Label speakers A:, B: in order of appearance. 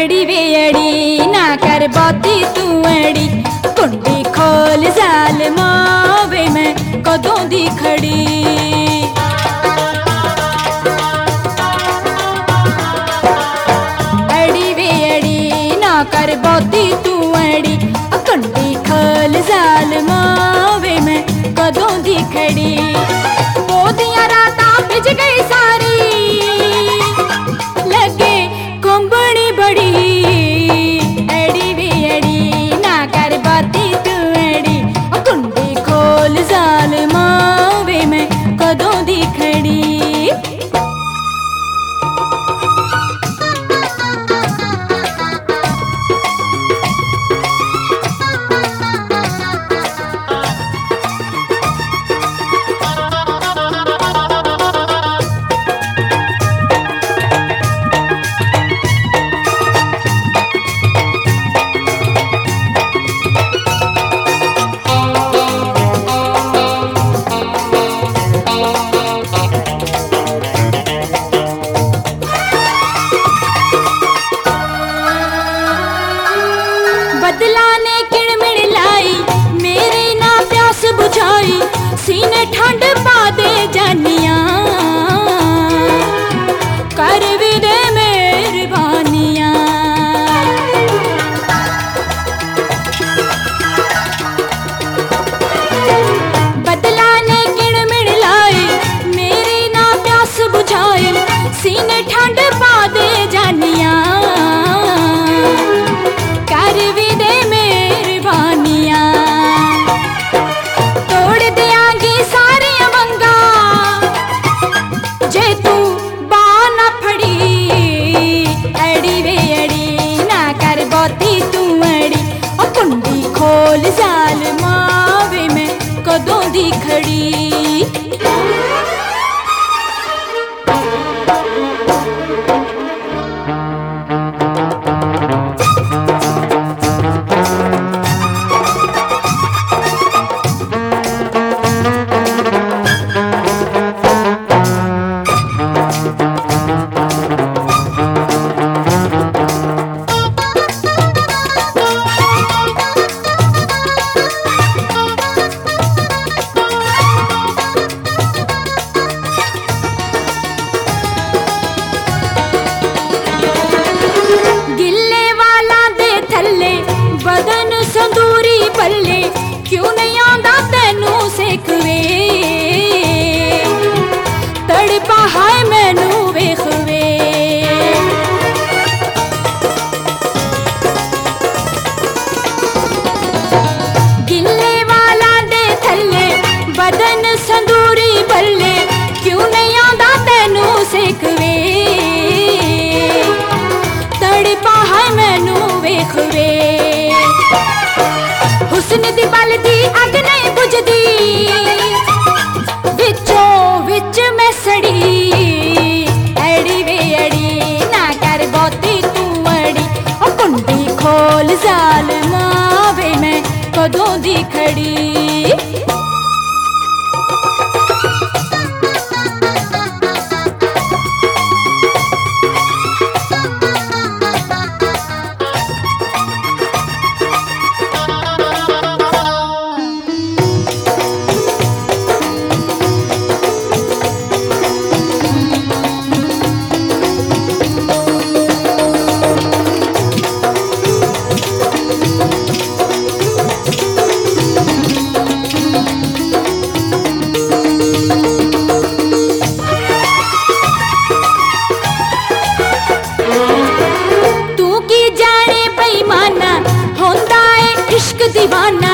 A: अड़ी वे अड़ी ना कर बाती तू अड़ी, कुंडी खोल जाल मावे मैं कदों दी खड़ी। अड़ी वे अड़ी ना कर बाती तू अड़ी, कुंडी खोल जाल मावे मैं कदों दी खड़ी। पोदियां रातां भिज गई सारी, लगे कुंबड़ी बड़ी। अड़ी वे अड़ी ना कर बाती तू अड़ी, कुंडी खोल जाल मावे मैं कदों दी खड़ी। बदला ने किड़मिड़ लाई, मेरे ना प्यास बुझाई, सीने ठंड पा दे जानिया, कर भी दे मेहरबानिया। बदला ने किड़मिड़ लाई, मेरे ना प्यास बुझाई, सीने ठंड पा दे जानिया, कर भी दे मेहरबानिया। तोड़ दियांगी सारी मंगा, जे तू बान फड़ी। अड़ी वे अड़ी ना कर बाती तू अड़ी, कुंडी खोल जाल मावे मैं कदों दी खड़ी। बदन संदूरी पल्ले, क्यों नहीं आंदा तैनू सेकवे, तड़पा हाय मैनू वेखवे। गिल्ले वाला दे थल्ले, बदन संदूरी पल्ले, क्यों नहीं आंदा तैनू सेकवे, तड़पा हाय मैनू वेखवे। हुस्न दी बलदी अग नहीं बुझदी, विचों विच मैं सड़ी। अड़ी वे अड़ी ना कर बाती तू अड़ी, कुंडी खोल जाल मावे मैं कदों दी खड़ी। दीवाना